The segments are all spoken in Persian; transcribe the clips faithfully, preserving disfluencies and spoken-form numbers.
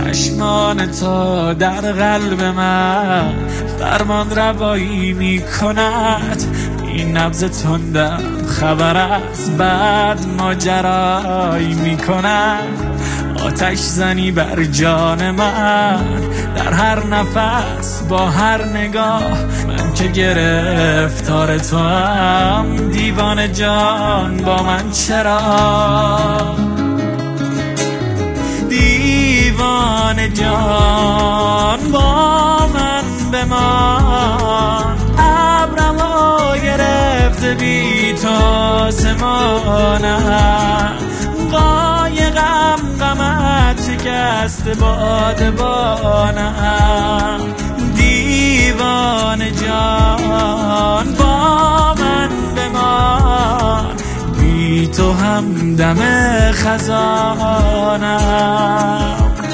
چشمان تو در قلب من فرمان روایی می کند. این نبض تندم خبر از بعد ماجرایی می کند. آتش زنی بر جان من در هر نفس با هر نگاه. من که گرفتار تو هم دیوان جان با من چرا؟ دیوان جان با من بمان. ابرم و گرفته بی تو آسمانم. قایقم غمت شکست بادبانم. دیوان جان با من بمان. بی تو هم دم خزانم.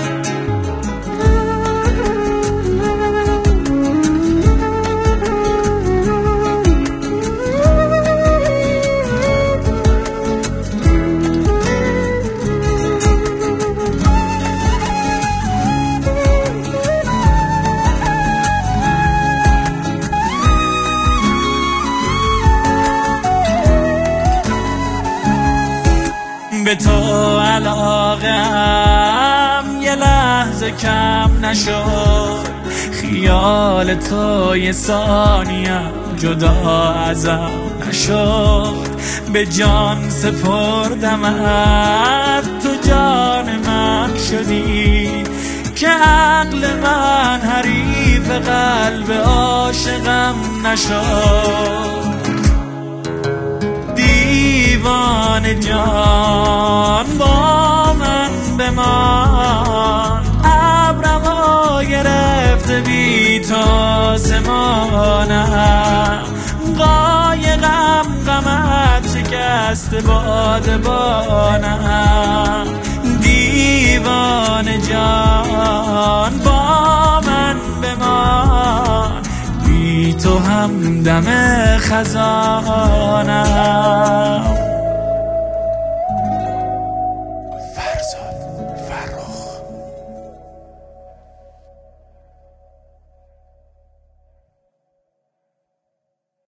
به تو علاقم یه لحظه کم نشد. خیال تو یه ثانیم جدا ازم نشد. به جان سپردمت تو جان من شدی. که عقل من حریف قلب عاشقم نشد. دیوان جان با من بمان. ابرم و گرفته بی تو آسمانم. قایقم غمت شکست بادبانم. دیوان جان با من بمان. بی تو هم دم خزانم.